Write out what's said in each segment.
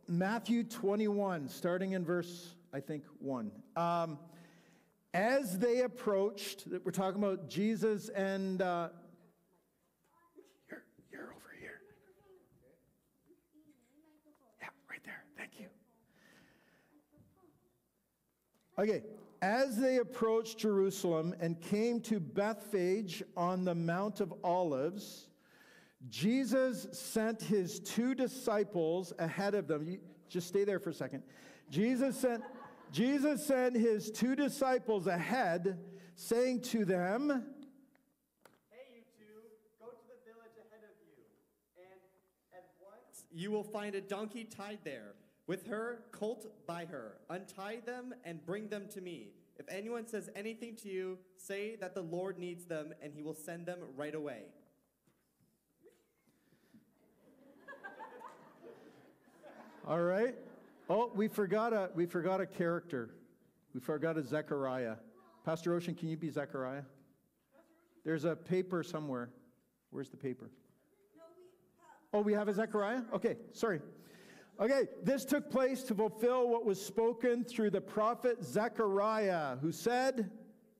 Matthew 21, starting in verse, I think, 1. As they approached, we're talking about Jesus and... You're over here. Yeah, right there. Thank you. Okay. As they approached Jerusalem and came to Bethphage on the Mount of Olives, Jesus sent his 2 disciples ahead of them. Just stay there for a second. Jesus sent his 2 disciples ahead, saying to them, "Hey, you two, go to the village ahead of you, and at once you will find a donkey tied there, with her colt by her. Untie them and bring them to me. If anyone says anything to you, say that the Lord needs them, and he will send them right away." All right. Oh, we forgot a character. We forgot a Zechariah. Pastor Ocean, can you be Zechariah? There's a paper somewhere. Where's the paper? Oh, we have a Zechariah? Okay, sorry. Okay, this took place to fulfill what was spoken through the prophet Zechariah, who said,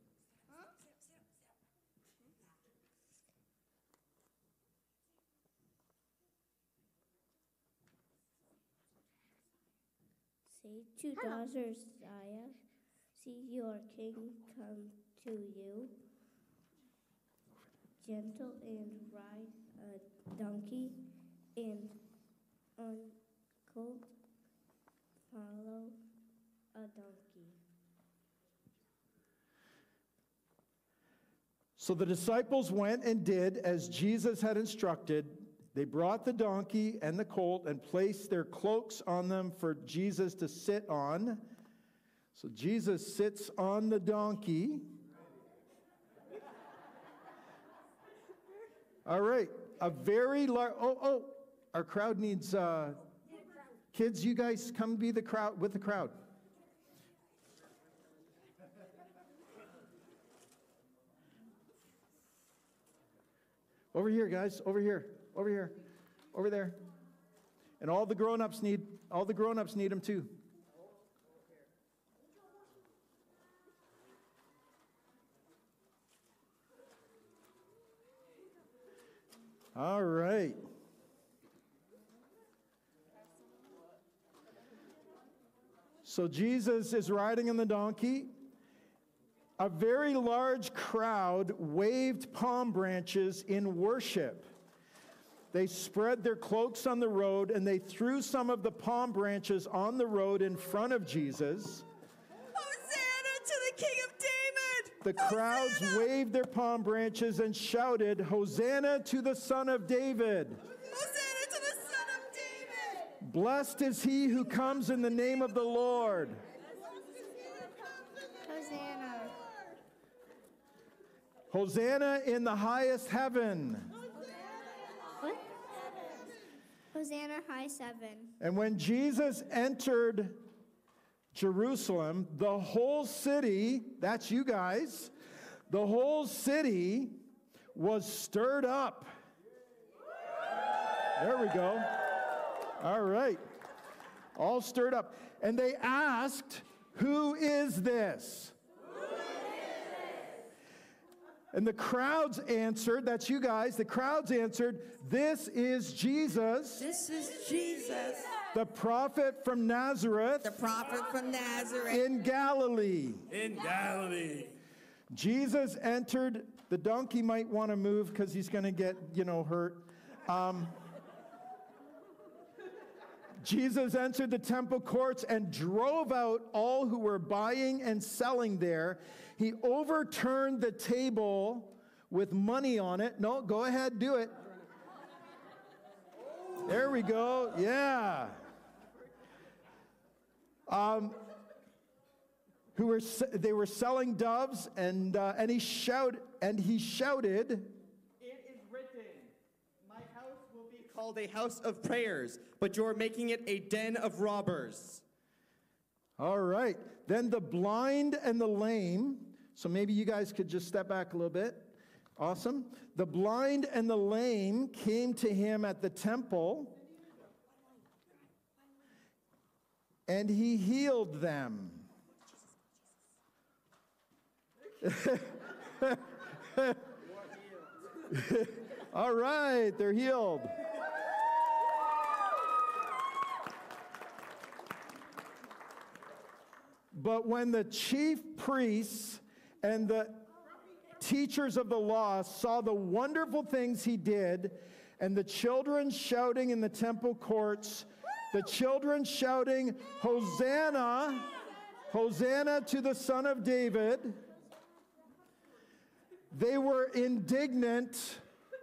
"Say to daughter Zion, see your king come to you, gentle and ride a donkey, and on colt follow a donkey." So the disciples went and did as Jesus had instructed. They brought the donkey and the colt and placed their cloaks on them for Jesus to sit on. So Jesus sits on the donkey. All right. A very large... our crowd needs... kids, you guys come be the crowd with the crowd. Over here, guys. Over here. Over here. Over there. And all the grown-ups need them too. All right. So Jesus is riding on the donkey. A very large crowd waved palm branches in worship. They spread their cloaks on the road, and they threw some of the palm branches on the road in front of Jesus. "Hosanna to the King of David!" The crowds waved their palm branches and shouted, "Hosanna to the Son of David! "Hosanna to the Son of David!" Blessed is he who comes in the name of the Lord." Hosanna. Hosanna in the highest heaven. What? Hosanna high 7. And when Jesus entered Jerusalem, the whole city, that's you guys, the whole city was stirred up. There we go. All right. All stirred up. And they asked, "Who is this?" And the crowds answered, that's you guys, the crowds answered, "This is Jesus." This is Jesus, the prophet from Nazareth. the prophet from Nazareth. In Galilee. In Galilee. Jesus entered. The donkey might want to move because he's going to get, hurt. Jesus entered the temple courts and drove out all who were buying and selling there. He overturned the table with money on it. No, go ahead, do it. There we go. Yeah. They were selling doves, and he shouted, "It is written, my house will be called a house of prayers, but you're making it a den of robbers." All right. Then the blind and the lame, so maybe you guys could just step back a little bit. Awesome. The blind and the lame came to him at the temple, and he healed them. All right, they're healed. But when the chief priests and the teachers of the law saw the wonderful things he did, and the children shouting in the temple courts, the children shouting, Hosanna, Hosanna to the Son of David, they were indignant.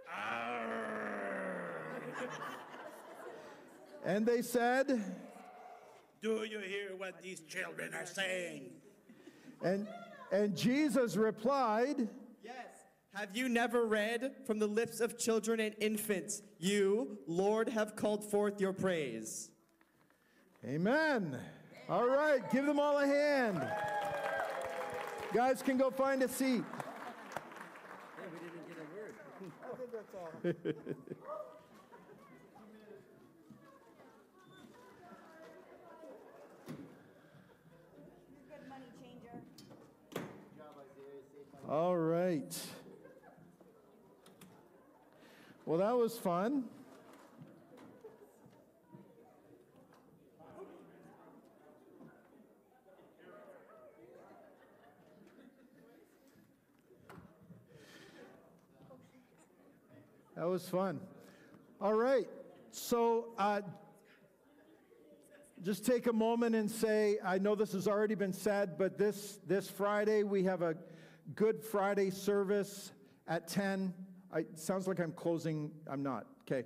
And they said, do you hear what these children are saying? And Jesus replied, yes. Have you never read from the lips of children and infants, you, Lord, have called forth your praise? Amen. All right, give them all a hand. Guys can go find a seat. Yeah, we didn't get a word. I think that's all. Good money changer. All right. Well, that was fun. That was fun. All right. So just take a moment and say, I know this has already been said, but this Friday we have a Good Friday service at 10. It sounds like I'm closing. I'm not. Okay.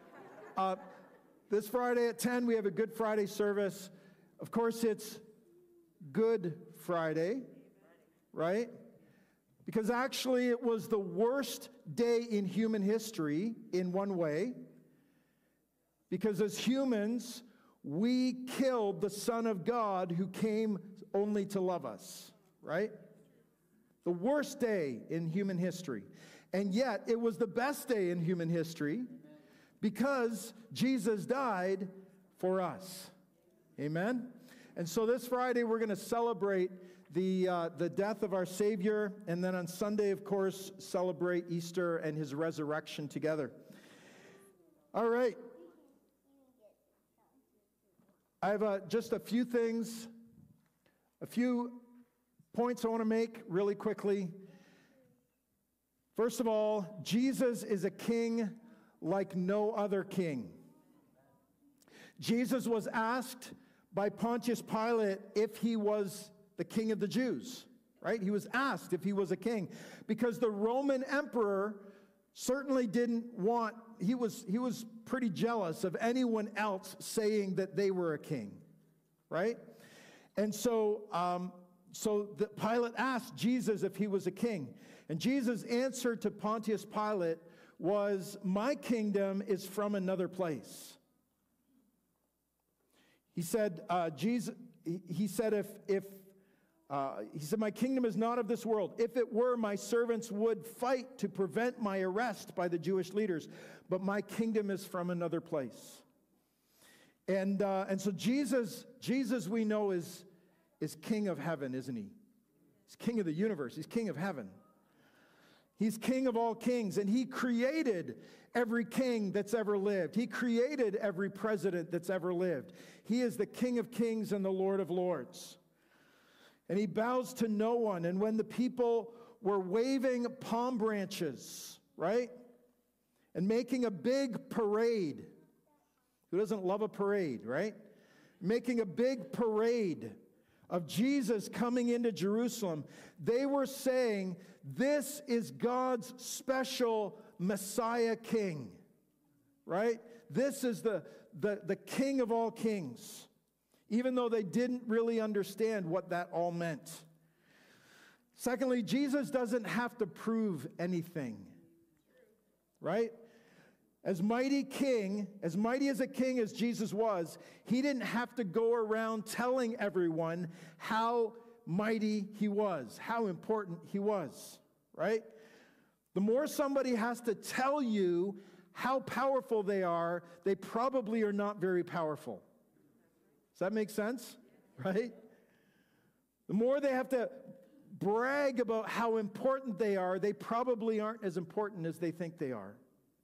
This Friday at 10, we have a Good Friday service. Of course, it's Good Friday, right? Because actually it was the worst day in human history in one way. Because as humans, we killed the Son of God who came only to love us, right? The worst day in human history. And yet, it was the best day in human history because Jesus died for us. Amen? And so this Friday, we're going to celebrate the death of our Savior, and then on Sunday, of course, celebrate Easter and his resurrection together. All right. I have just a few things, a few points I want to make really quickly. First of all, Jesus is a king like no other king. Jesus was asked by Pontius Pilate if he was the king of the Jews, right? He was asked if he was a king because the Roman emperor certainly didn't want, he was pretty jealous of anyone else saying that they were a king, right? And so Pilate asked Jesus if he was a king. And Jesus' answer to Pontius Pilate was, my kingdom is from another place. He said, he said, my kingdom is not of this world. If it were, my servants would fight to prevent my arrest by the Jewish leaders. But my kingdom is from another place. And so Jesus we know is king of heaven, isn't he? He's king of the universe. He's king of heaven. He's king of all kings, and he created every king that's ever lived. He created every president that's ever lived. He is the King of kings and the Lord of lords. And he bows to no one. And when the people were waving palm branches, right, and making a big parade, who doesn't love a parade, right? Making a big parade of Jesus coming into Jerusalem, they were saying, this is God's special Messiah King, right? This is the King of all kings, even though they didn't really understand what that all meant. Secondly, Jesus doesn't have to prove anything, right? As mighty as a king as Jesus was, he didn't have to go around telling everyone how mighty he was, how important he was, right? The more somebody has to tell you how powerful they are, they probably are not very powerful. Does that make sense? Right? The more they have to brag about how important they are, they probably aren't as important as they think they are.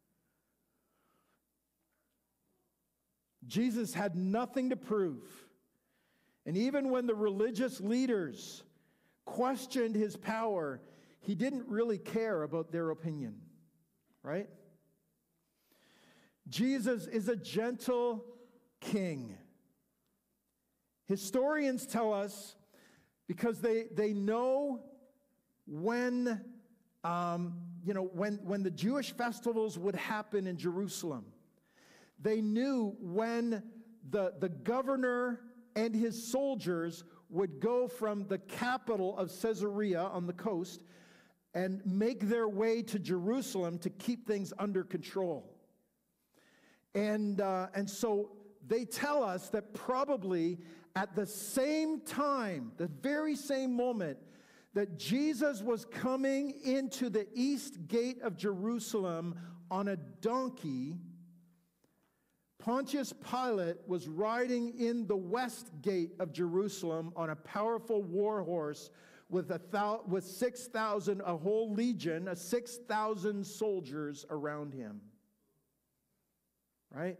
Jesus had nothing to prove. And even when the religious leaders questioned his power, he didn't really care about their opinion, right? Jesus is a gentle king. Historians tell us, because they know when the Jewish festivals would happen in Jerusalem. They knew when the governor and his soldiers would go from the capital of Caesarea on the coast and make their way to Jerusalem to keep things under control. And so they tell us that probably at the same time, the very same moment that Jesus was coming into the east gate of Jerusalem on a donkey, Pontius Pilate was riding in the west gate of Jerusalem on a powerful war horse with 6,000, a whole legion, 6,000 soldiers around him. Right?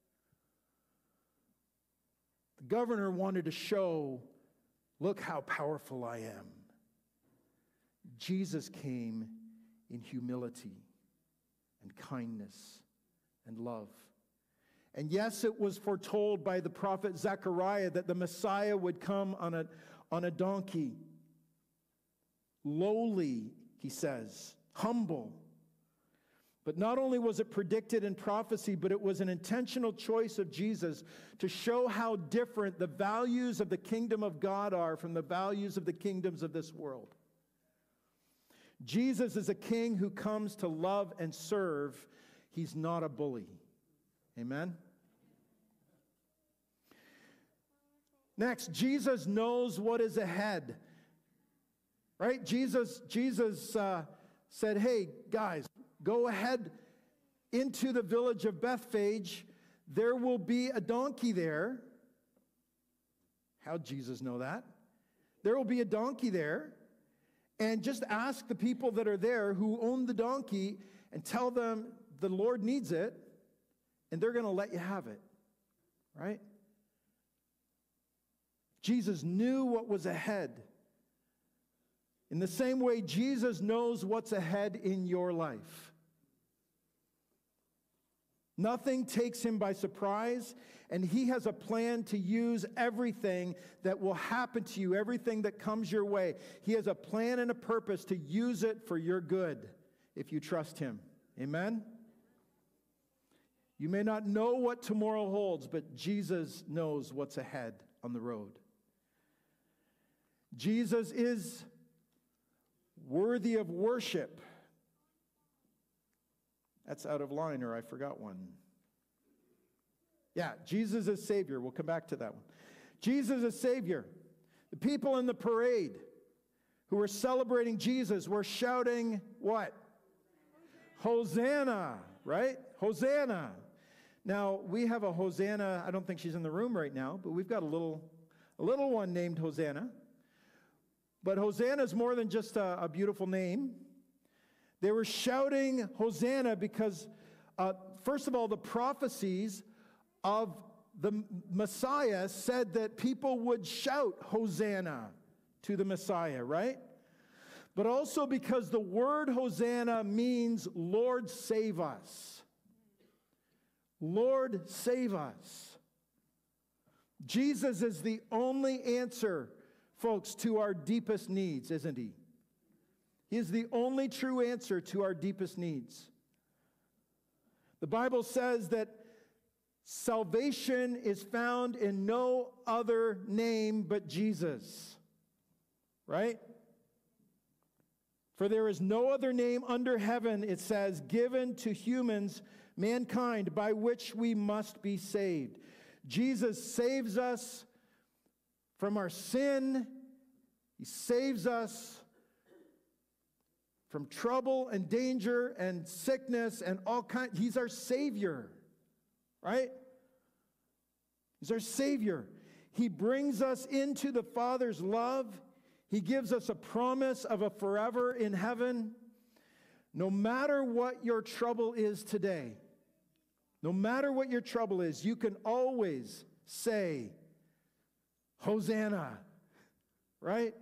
The governor wanted to show, look how powerful I am. Jesus came in humility and kindness and love. And yes, it was foretold by the prophet Zechariah that the Messiah would come on a donkey. Lowly, he says, humble. But not only was it predicted in prophecy, but it was an intentional choice of Jesus to show how different the values of the kingdom of God are from the values of the kingdoms of this world. Jesus is a king who comes to love and serve. He's not a bully. Amen? Next, Jesus knows what is ahead. Right? Jesus said, hey, guys, go ahead into the village of Bethphage. There will be a donkey there. How'd Jesus know that? There will be a donkey there. And just ask the people that are there who own the donkey and tell them the Lord needs it, and they're going to let you have it. Right? Jesus knew what was ahead. In the same way, Jesus knows what's ahead in your life. Nothing takes him by surprise, and he has a plan to use everything that will happen to you, everything that comes your way. He has a plan and a purpose to use it for your good if you trust him. Amen? You may not know what tomorrow holds, but Jesus knows what's ahead on the road. Jesus is worthy of worship. That's out of line, or I forgot one. Yeah, Jesus is Savior. We'll come back to that one. Jesus is Savior. The people in the parade who were celebrating Jesus were shouting what? Hosanna, right? Hosanna. Now, we have a Hosanna. I don't think she's in the room right now, but we've got a little one named Hosanna. But Hosanna is more than just a beautiful name. They were shouting Hosanna because, first of all, the prophecies of the Messiah said that people would shout Hosanna to the Messiah, right? But also because the word Hosanna means Lord, save us. Lord, save us. Jesus is the only answer, folks, to our deepest needs, isn't he? He is the only true answer to our deepest needs. The Bible says that salvation is found in no other name but Jesus. Right? For there is no other name under heaven, it says, given to humans, mankind, by which we must be saved. Jesus saves us from our sin. He saves us from trouble and danger and sickness and all kinds. He's our Savior, right? He's our Savior. He brings us into the Father's love. He gives us a promise of a forever in heaven. No matter what your trouble is today, no matter what your trouble is, you can always say, Hosanna, right?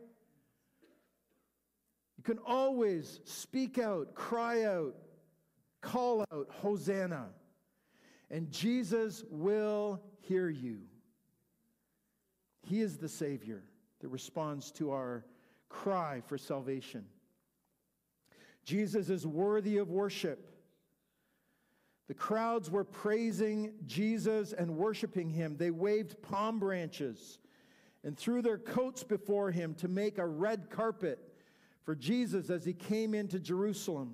You can always speak out, cry out, call out, Hosanna. And Jesus will hear you. He is the Savior that responds to our cry for salvation. Jesus is worthy of worship. The crowds were praising Jesus and worshiping him. They waved palm branches and threw their coats before him to make a red carpet for Jesus as he came into Jerusalem.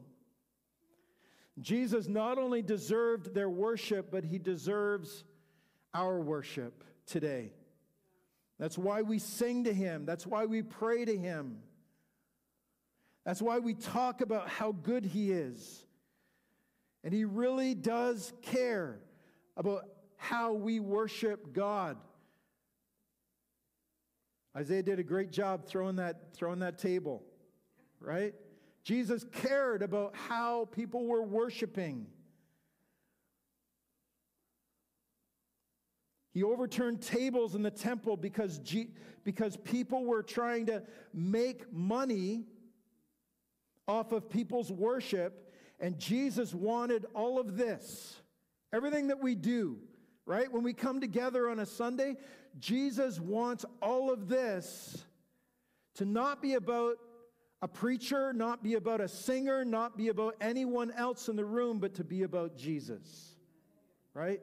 Jesus not only deserved their worship, but he deserves our worship today. That's why we sing to him. That's why we pray to him. That's why we talk about how good he is. And he really does care about how we worship God. Isaiah did a great job throwing that table, right? Jesus cared about how people were worshiping. He overturned tables in the temple because people were trying to make money off of people's worship. And Jesus wanted all of this. Everything that we do, right? When we come together on a Sunday, Jesus wants all of this to not be about a preacher, not be about a singer, not be about anyone else in the room, but to be about Jesus, right?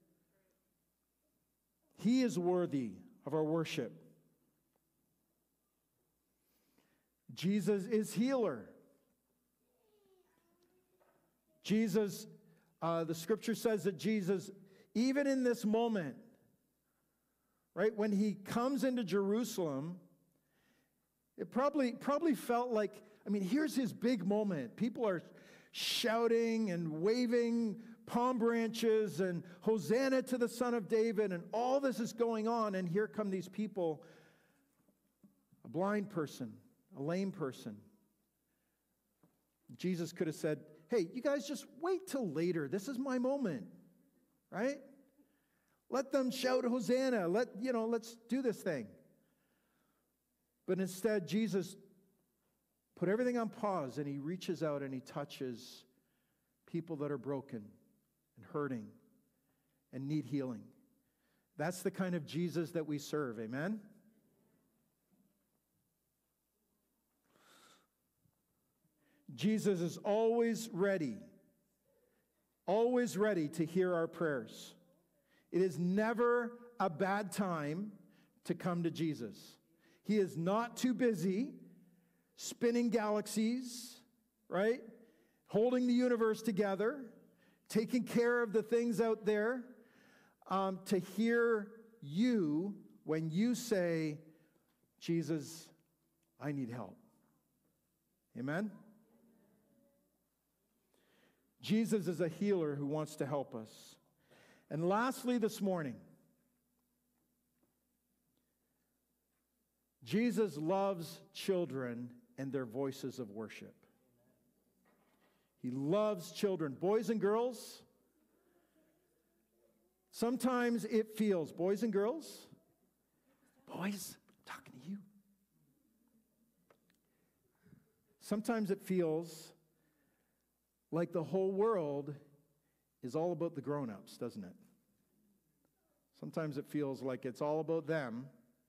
He is worthy of our worship. Jesus is healer. Jesus, the scripture says that Jesus, even in this moment, right, when he comes into Jerusalem, it probably felt like, I mean, here's his big moment. People are shouting and waving palm branches and Hosanna to the Son of David, and all this is going on, and here come these people, a blind person, a lame person. Jesus could have said, hey, you guys just wait till later. This is my moment, right? Let them shout Hosanna. Let's do this thing. But instead, Jesus put everything on pause, and he reaches out and he touches people that are broken and hurting and need healing. That's the kind of Jesus that we serve, amen? Jesus is always ready to hear our prayers. It is never a bad time to come to Jesus. He is not too busy spinning galaxies, right? Holding the universe together, taking care of the things out there, to hear you when you say, Jesus, I need help. Amen? Jesus is a healer who wants to help us. And lastly this morning, Jesus loves children and their voices of worship. He loves children. Boys and girls, sometimes it feels, boys and girls, boys, I'm talking to you. Sometimes it feels like the whole world is all about the grown-ups, doesn't it? Sometimes it feels like it's all about them.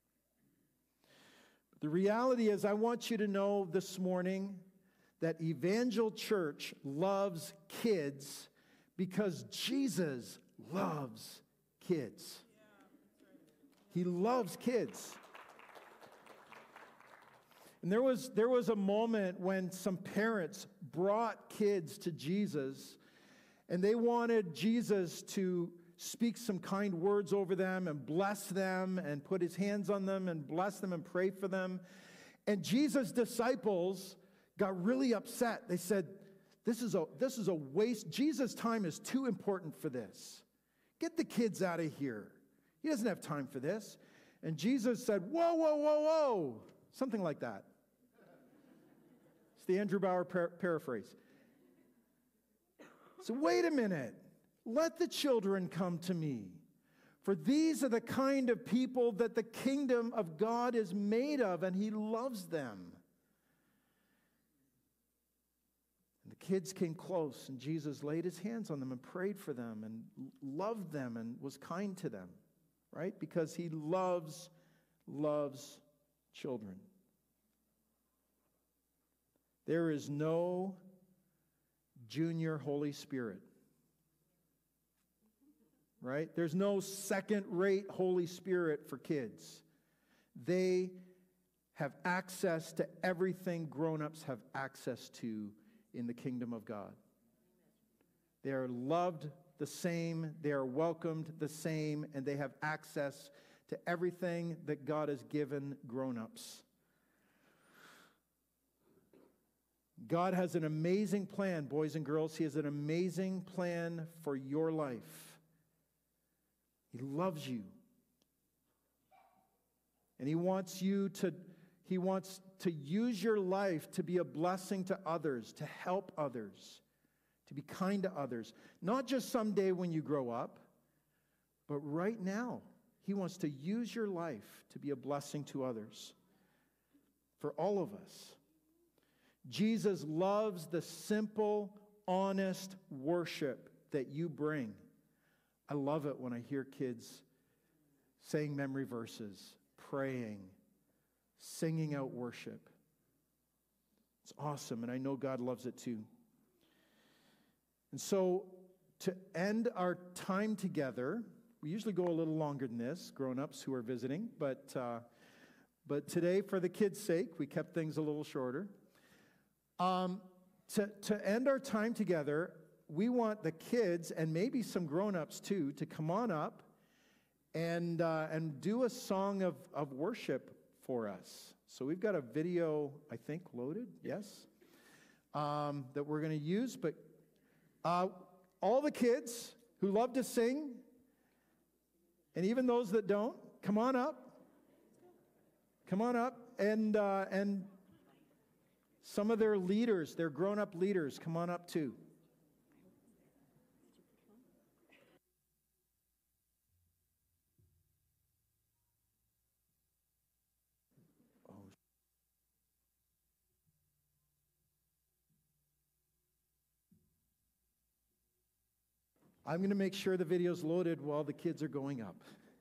The reality is, I want you to know this morning that Evangel Church loves kids because Jesus loves kids. He loves kids. And there was a moment when some parents brought kids to Jesus, and they wanted Jesus to speak some kind words over them and bless them and put his hands on them and bless them and pray for them. And Jesus' disciples got really upset. They said, this is a waste. Jesus' time is too important for this. Get the kids out of here. He doesn't have time for this. And Jesus said, whoa, whoa, whoa, whoa. Something like that. It's the Andrew Bauer paraphrase. So wait a minute. Let the children come to me. For these are the kind of people that the kingdom of God is made of, and he loves them. And the kids came close, and Jesus laid his hands on them and prayed for them and loved them and was kind to them, right? Because he loves children. There is no junior Holy Spirit. Right? There's no second-rate Holy Spirit for kids. They have access to everything grown-ups have access to in the kingdom of God. They are loved the same, they are welcomed the same, and they have access to everything that God has given grown-ups. God has an amazing plan, boys and girls. He has an amazing plan for your life. He loves you. And he wants to use your life to be a blessing to others, to help others, to be kind to others. Not just someday when you grow up, but right now. He wants to use your life to be a blessing to others. For all of us. Jesus loves the simple, honest worship that you bring. I love it when I hear kids saying memory verses, praying, singing out worship. It's awesome, and I know God loves it too. And so, to end our time together, we usually go a little longer than this, grown-ups who are visiting, but today, for the kids' sake, we kept things a little shorter. To end our time together, we want the kids, and maybe some grown-ups too, to come on up and do a song of worship for us. So we've got a video, I think, loaded, yes, that we're going to use. But all the kids who love to sing, and even those that don't, come on up. Come on up, and some of their leaders, their grown-up leaders, come on up too. I'm going to make sure the video's loaded while the kids are going up.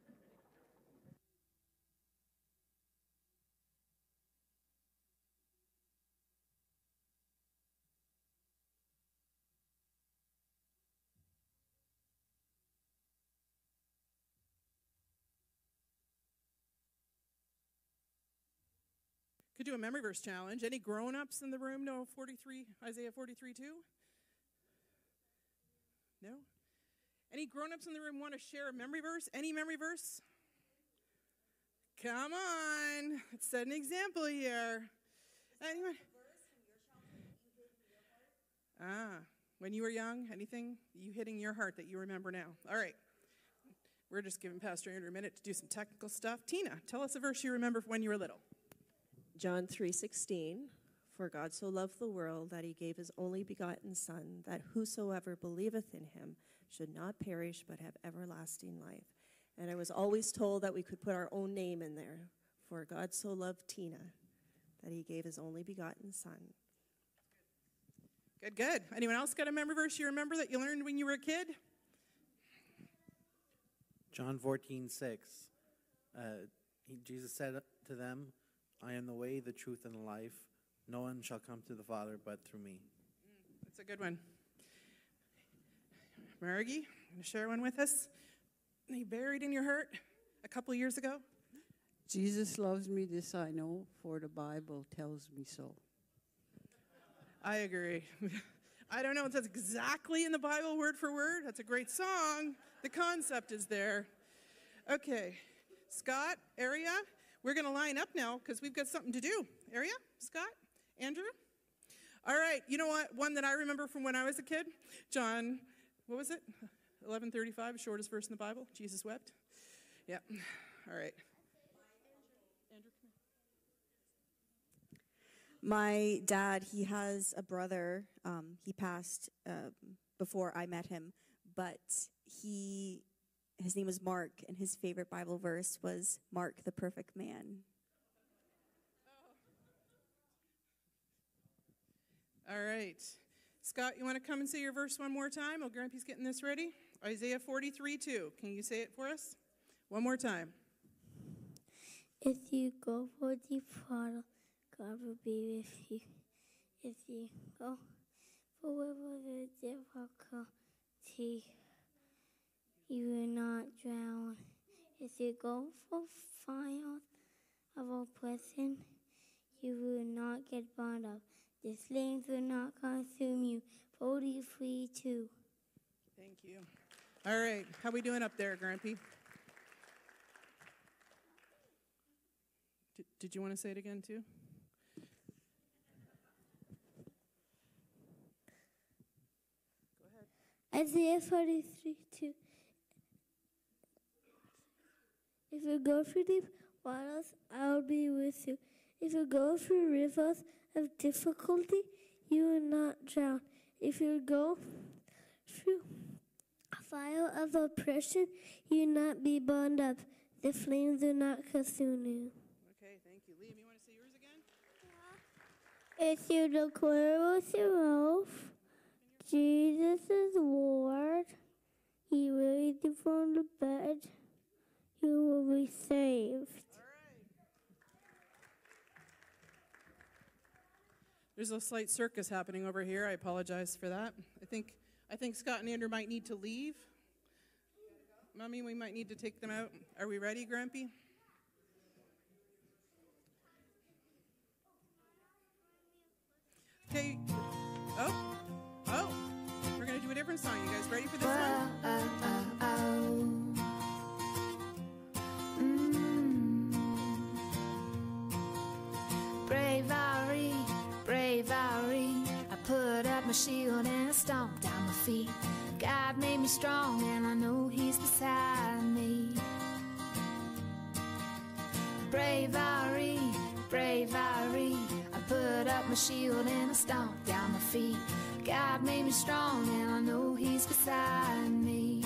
Could do a memory verse challenge. Any grown-ups in the room know Isaiah 43:2? No? Any grown-ups in the room want to share a memory verse? Any memory verse? Come on. Let's set an example here. Anyone? When you were young, anything you hitting your heart that you remember now? All right. We're just giving Pastor Andrew a minute to do some technical stuff. Tina, tell us a verse you remember from when you were little. John 3:16, for God so loved the world that he gave his only begotten Son, that whosoever believeth in him should not perish but have everlasting life. And I was always told that we could put our own name in there. For God so loved Tina that he gave his only begotten Son. Good, good. Anyone else got a memory verse you remember that you learned when you were a kid? John 14:6. Jesus said to them, I am the way, the truth, and the life. No one shall come to the Father but through me. That's a good one. Margie, going to share one with us? He buried in your heart a couple of years ago? Jesus loves me, this I know, for the Bible tells me so. I agree. I don't know if that's exactly in the Bible word for word. That's a great song. The concept is there. Okay. Scott, Aria, we're going to line up now because we've got something to do. Aria, Scott, Andrew. All right. You know what? One that I remember from when I was a kid. John, what was it? 11:35, shortest verse in the Bible. Jesus wept. Yeah. All right. My dad, he has a brother. He passed before I met him, but his name was Mark, and his favorite Bible verse was Mark, the perfect man. All right. Scott, you want to come and say your verse one more time? Oh, Grampy's getting this ready. Isaiah 43:2. Can you say it for us? One more time. If you go for the Father, God will be with you. If you go for the difficulty, you will not drown. If you go for fire of oppression, you will not get burned up. The flames will not consume you. 43:2. Thank you. All right. How we doing up there, Grampy? Did you want to say it again, too? Go ahead. Isaiah 43:2. If you go through the waters, I will be with you. If you go through rivers of difficulty, you will not drown. If you go through a fire of oppression, you will not be burned up. The flames will not consume you. Okay, thank you. Liam, you want to say yours again? If you declare with your mouth, Jesus is Lord, He raised you from the bed, you will be saved. There's a slight circus happening over here. I apologize for that. I think Scott and Andrew might need to leave. Mommy, we might need to take them out. Are we ready, Grampy? Okay. Oh. We're going to do a different song. You guys ready for this one? Bravery, I put up my shield and I stomped down my feet. God made me strong and I know He's beside me. Bravery, I put up my shield and I stomped down my feet. God made me strong and I know He's beside me.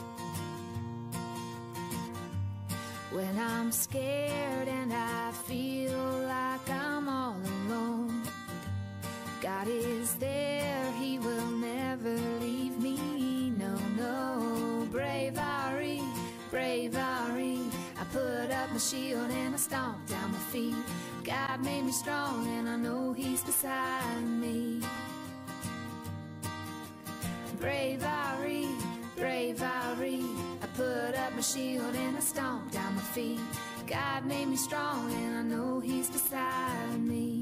When I'm scared and I feel like I'm all alone, God is there, He will never leave me, no. Bravery, I put up my shield and I stomped down my feet. God made me strong and I know He's beside me. Bravery, I put up my shield and I stomped down my feet. God made me strong and I know He's beside me.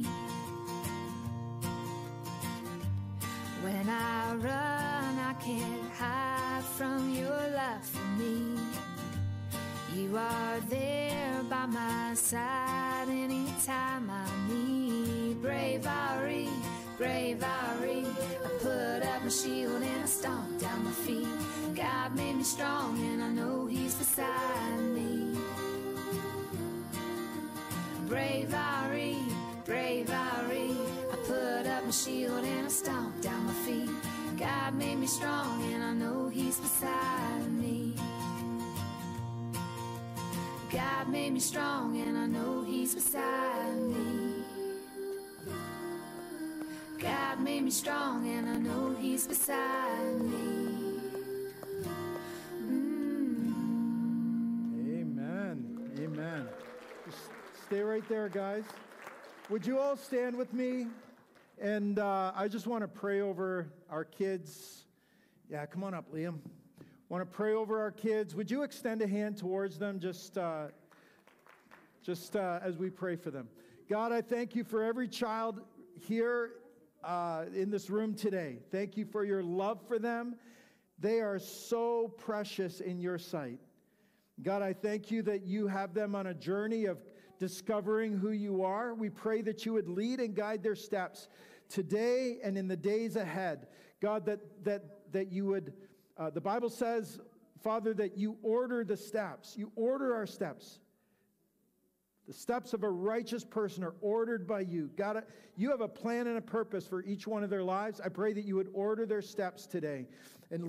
When I run, I can't hide from your love for me. You are there by my side anytime I need. Bravery, I put up my shield and I stomped down my feet. God made me strong and I know He's beside me. Bravery, I put up my shield and I stomped down my feet. God made me strong and I know He's beside me. God made me strong and I know He's beside me. God made me strong and I know He's beside me. Amen. Just stay right there, guys. Would you all stand with me? And I just want to pray over our kids. Yeah, come on up, Liam. Want to pray over our kids. Would you extend a hand towards them just as we pray for them? God, I thank You for every child here in this room today. Thank You for Your love for them. They are so precious in Your sight. God, I thank You that You have them on a journey of discovering who You are. We pray that You would lead and guide their steps today and in the days ahead. God, that You would, the Bible says, Father, that You order the steps. You order our steps. The steps of a righteous person are ordered by you. God, you have a plan and a purpose for each one of their lives. I pray that you would order their steps today. And